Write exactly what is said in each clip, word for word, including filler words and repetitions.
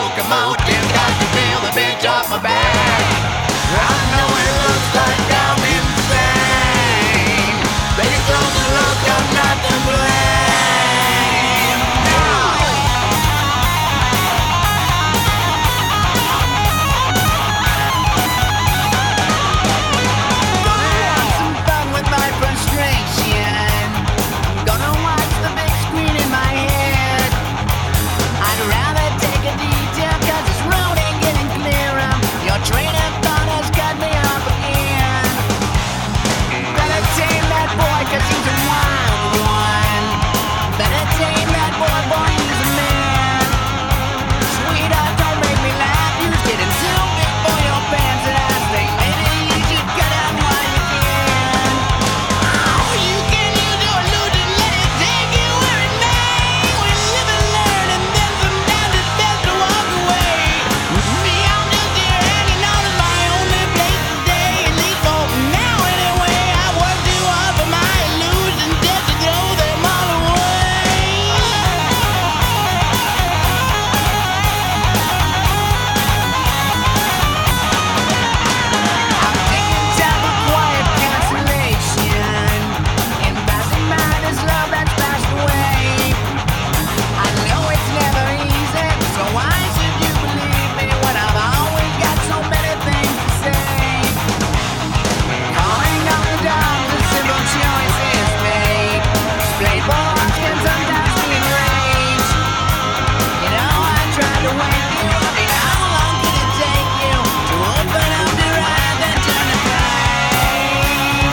locomotive. Got to feel the bitch off my back. I know it looks like I'm insane, but you're close to look, I'm not to blame. No. Gonna have some fun with my frustration. Gonna watch the big screen in my head. I'd rather take a detour, cause this road ain't getting clearer. Your train of thought has cut me off again. Better tame that boy, cause he's a wild one. Better tame that boy, boy, he's a man. Sweetheart, don't make me laugh. You was getting too big for your pants, and I think maybe you should cut out while you can. Oh, you can use your illusion, let it take you where it may. We live and learn, and then sometimes it's best to walk away. Me, I'm just here hanging on to my only place today, at least for now anyway. I work too hard for my illusions just to throw them all away. I'm taking time for quiet consolation. In passing mine is love that's passed away. I know it's never easy, so why should you believe me when I've always got so many things to say? Calling on the dogs, a simple choice is made. Splayed boys can sometimes be enraged. You know, I tried to wake you up. I mean, how long did it take you to open up your eyes and turn the page?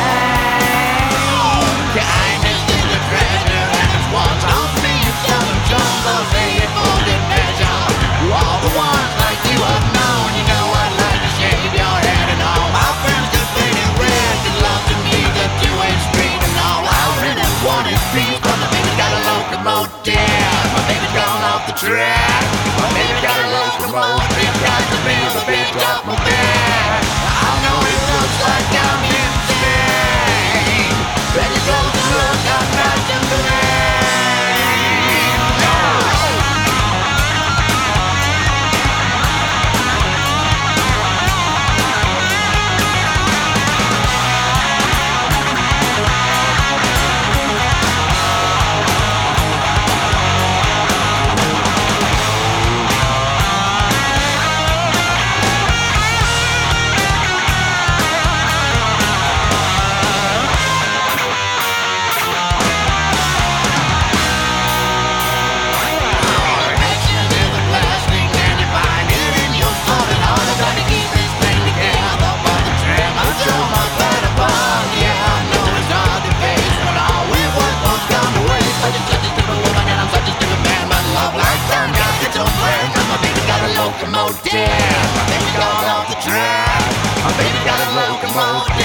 Kindness is a treasure, and it's what's on me. You seldom jumble, say it for good measure. All the ones like you have known, you know I'd like to shave your head and all. My friends could paint it red, could love to me the two-way street and all. I really want is peace, but my baby got a locomotive. My baby gone off the track. My baby got a locomotive, got to be the bitch off my back. I know it looks like I'm insane, but you're close to look, I'm not to blame. No. Locomotive, my baby got off the track. My baby got a locomotive.